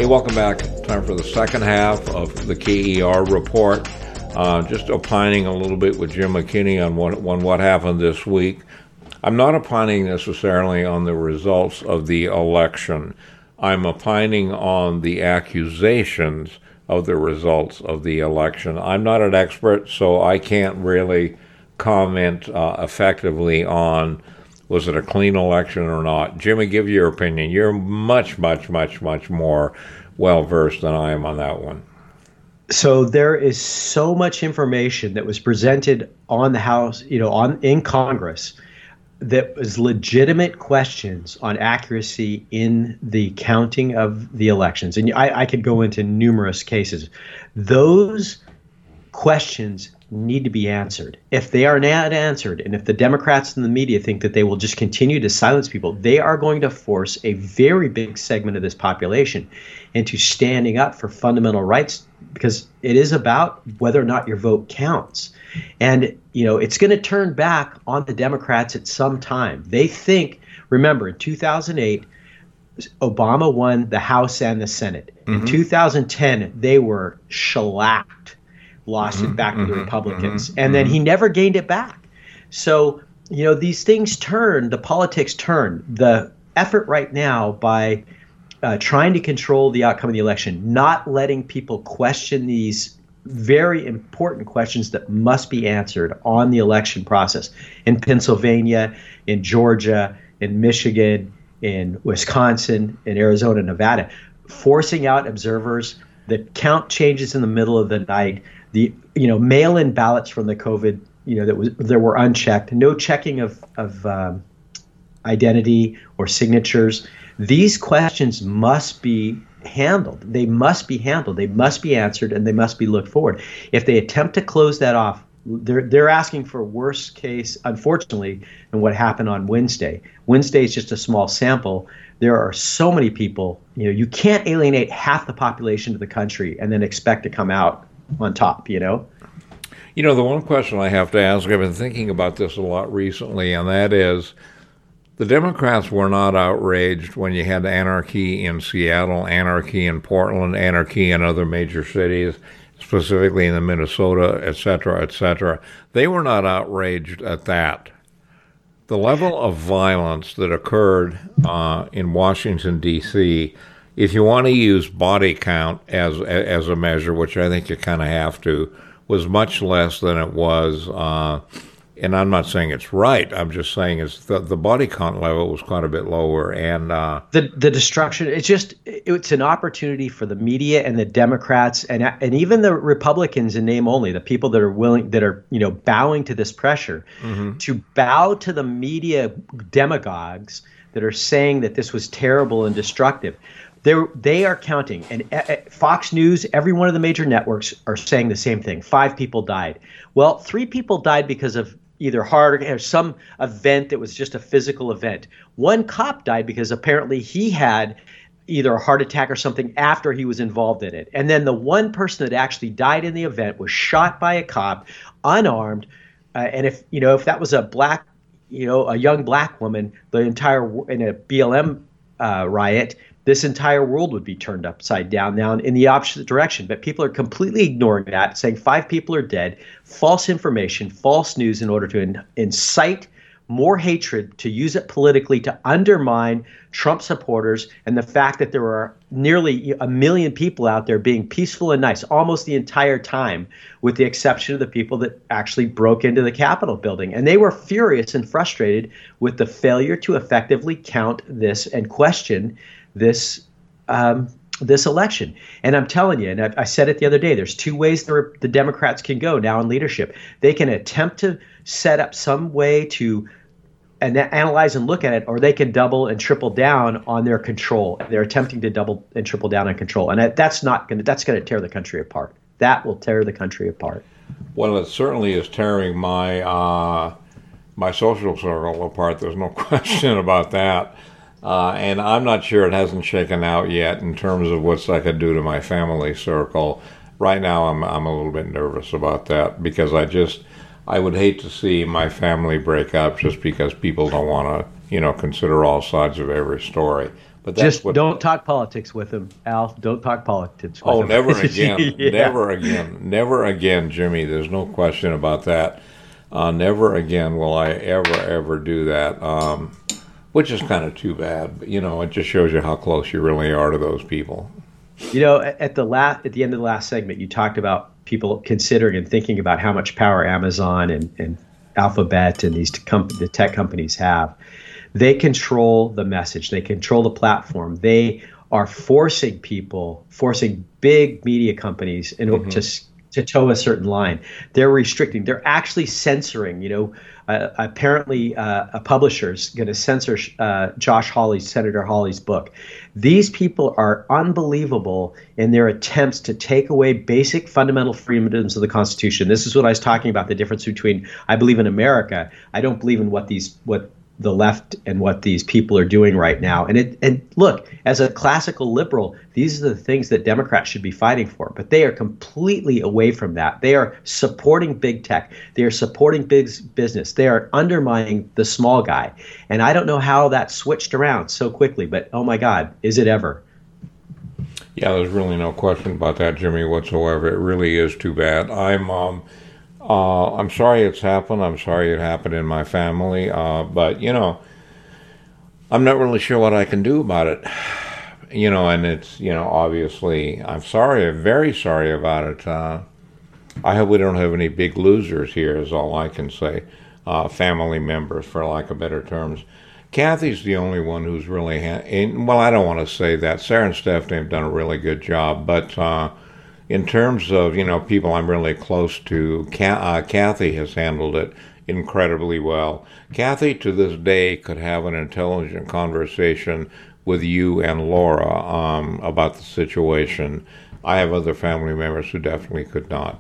Hey, welcome back. Time for the second half of the KER report. Just opining a little bit with Jim McKinney on what happened this week. I'm not opining necessarily on the results of the election. I'm opining on the accusations of the results of the election. I'm not an expert, so I can't really comment effectively on was it a clean election or not. Jimmy, give your opinion. You're much more well-versed than I am on that one. So there is so much information that was presented on the House, in Congress, that was legitimate questions on accuracy in the counting of the elections. And I could go into numerous cases. Those questions need to be answered. If they are not answered, and if the Democrats and the media think that they will just continue to silence people, they are going to force a very big segment of this population into standing up for fundamental rights, because it is about whether or not your vote counts. And, it's going to turn back on the Democrats at some time. They think, remember, in 2008, Obama won the House and the Senate. In 2010, they were shellacked, lost it back to the Republicans. And then he never gained it back. So, these things turn, the politics turn. The effort right now by trying to control the outcome of the election, not letting people question these very important questions that must be answered on the election process in Pennsylvania, in Georgia, in Michigan, in Wisconsin, in Arizona, Nevada, forcing out observers. The count changes in the middle of the night. The mail-in ballots from the COVID, that were unchecked. No checking of identity or signatures. These questions must be handled. They must be handled. They must be answered, and they must be looked forward. If they attempt to close that off, they're asking for worst case, unfortunately, than what happened on Wednesday. Wednesday is just a small sample. There are so many people. You can't alienate half the population of the country and then expect to come out on top. The one question I have to ask, I've been thinking about this a lot recently, and that is, the Democrats were not outraged when you had anarchy in Seattle, anarchy in Portland, anarchy in other major cities, specifically in the Minnesota, et cetera. They were not outraged at that. The level of violence that occurred in Washington, D.C., if you want to use body count as a measure, which I think you kind of have to, was much less than it was. And I'm not saying it's right. I'm just saying the body count level was quite a bit lower. And the destruction, it's an opportunity for the media and the Democrats and even the Republicans in name only, the people that are bowing to this pressure, to bow to the media demagogues that are saying that this was terrible and destructive. They are counting, and Fox News, every one of the major networks are saying the same thing. 5 people died. Well, 3 people died because of either heart or some event that was just a physical event. 1 cop died because apparently he had either a heart attack or something after he was involved in it. And then the 1 person that actually died in the event was shot by a cop, unarmed. And if that was a black, a young black woman, in a BLM riot, this entire world would be turned upside down now in the opposite direction. But people are completely ignoring that, saying 5 people are dead, false information, false news in order to incite more hatred, to use it politically to undermine Trump supporters, and the fact that there are nearly 1 million people out there being peaceful and nice almost the entire time, with the exception of the people that actually broke into the Capitol building. And they were furious and frustrated with the failure to effectively count this and question this election. And I'm telling you, and I said it the other day, there's 2 ways the Democrats can go now in leadership. They can attempt to set up some way to analyze and look at it, or they can double and triple down on their control. They're attempting to double and triple down on control. And that's going to tear the country apart. That will tear the country apart. Well, it certainly is tearing my social circle apart. There's no question about that. And I'm not sure it hasn't shaken out yet in terms of what's I could do to my family circle. Right now, I'm a little bit nervous about that, because I would hate to see my family break up just because people don't want to, consider all sides of every story. But that's just don't talk politics with him, Al. Don't talk politics with him. Never again. Yeah. Never again. Never again, Jimmy. There's no question about that. Never again will I ever do that, which is kind of too bad. But, it just shows you how close you really are to those people. At the end of the last segment, you talked about people considering and thinking about how much power Amazon and Alphabet and the tech companies have. They control the message. They control the platform. They are forcing big media companies to toe a certain line. They're restricting. They're actually censoring. Apparently, a publisher's going to censor Senator Hawley's book. These people are unbelievable in their attempts to take away basic fundamental freedoms of the Constitution. This is what I was talking about, the difference between I believe in America. I don't believe in what the left and what these people are doing right now. And look, as a classical liberal, these are the things that Democrats should be fighting for. But they are completely away from that. They are supporting big tech. They are supporting big business. They are undermining the small guy. And I don't know how that switched around so quickly, but oh my God, is it ever? Yeah, there's really no question about that, Jimmy, whatsoever. It really is too bad. I'm sorry it's happened. I'm sorry it happened in my family. But, I'm not really sure what I can do about it. And it's, obviously, I'm very sorry about it. I hope we don't have any big losers here is all I can say. Family members, for lack of better terms. Kathy's the only one who's really, well, I don't want to say that. Sarah and Stephanie have done a really good job, but in terms of, people I'm really close to, Kathy has handled it incredibly well. Kathy, to this day, could have an intelligent conversation with you and Laura about the situation. I have other family members who definitely could not.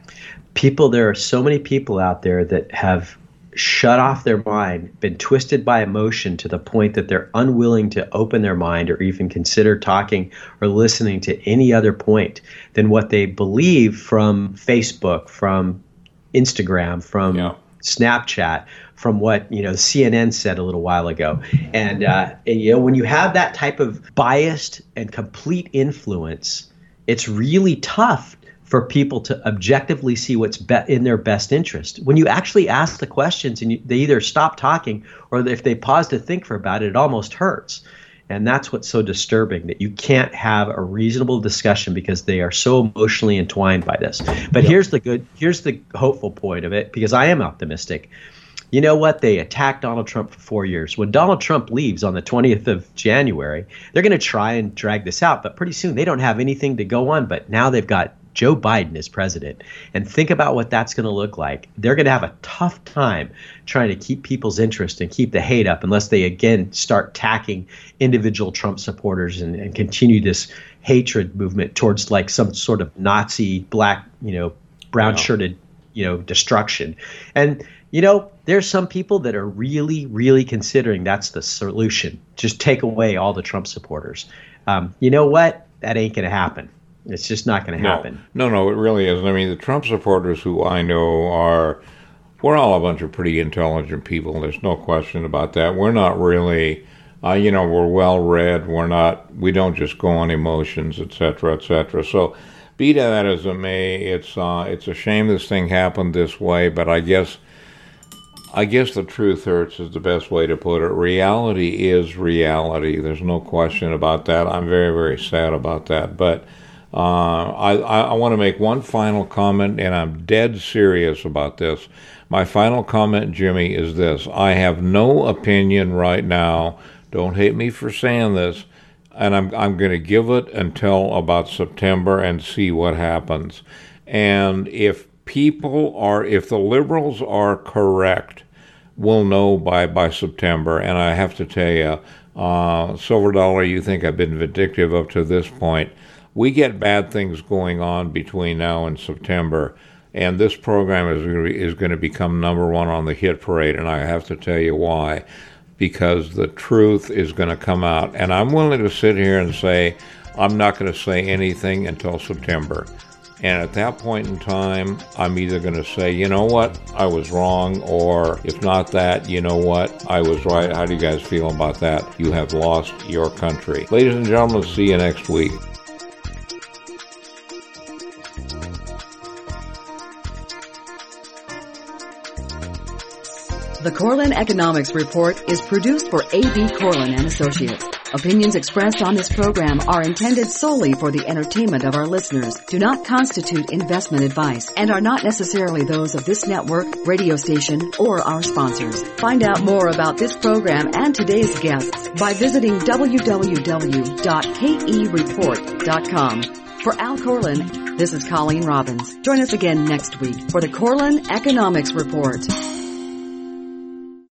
There are so many people out there that have shut off their mind, been twisted by emotion to the point that they're unwilling to open their mind or even consider talking or listening to any other point than what they believe from Facebook, from Instagram, from Snapchat, from what CNN said a little while ago. And when you have that type of biased and complete influence, it's really tough for people to objectively see what's in their best interest. When you actually ask the questions and they either stop talking or if they pause to think for about it, it almost hurts. And that's what's so disturbing, that you can't have a reasonable discussion because they are so emotionally entwined by this. But here's the hopeful point of it, because I am optimistic. You know what? They attacked Donald Trump for 4 years. When Donald Trump leaves on the 20th of January, they're going to try and drag this out. But pretty soon they don't have anything to go on. But now they've got Joe Biden as president. And think about what that's going to look like. They're going to have a tough time trying to keep people's interest and keep the hate up unless they, again, start attacking individual Trump supporters and continue this hatred movement towards like some sort of Nazi, black, brown-shirted, destruction. And, there's some people that are really, really considering that's the solution. Just take away all the Trump supporters. You know what? That ain't going to happen. It's just not going to happen. No, it really isn't. I mean, the Trump supporters who I know we're all a bunch of pretty intelligent people. There's no question about that. We're not really, we're well-read. We don't just go on emotions, et cetera, et cetera. So be that as it may, it's a shame this thing happened this way, but I guess the truth hurts is the best way to put it. Reality is reality. There's no question about that. I'm very, very sad about that. But I want to make one final comment, and I'm dead serious about this. My final comment, Jimmy, is this. I have no opinion right now. Don't hate me for saying this. And I'm going to give it until about September and see what happens. And if the liberals are correct, we'll know by September. And I have to tell you, Silver Dollar, you think I've been vindictive up to this point. We get bad things going on between now and September, and this program is going to become number one on the hit parade, and I have to tell you why. Because the truth is going to come out. And I'm willing to sit here and say I'm not going to say anything until September. And at that point in time, I'm either going to say, you know what, I was wrong, or if not that, you know what, I was right. How do you guys feel about that? You have lost your country. Ladies and gentlemen, see you next week. The Corlin Economics Report is produced for A.B. Corlin and Associates. Opinions expressed on this program are intended solely for the entertainment of our listeners, do not constitute investment advice, and are not necessarily those of this network, radio station, or our sponsors. Find out more about this program and today's guests by visiting www.kereport.com. For Al Corlin, this is Colleen Robbins. Join us again next week for the Corlin Economics Report.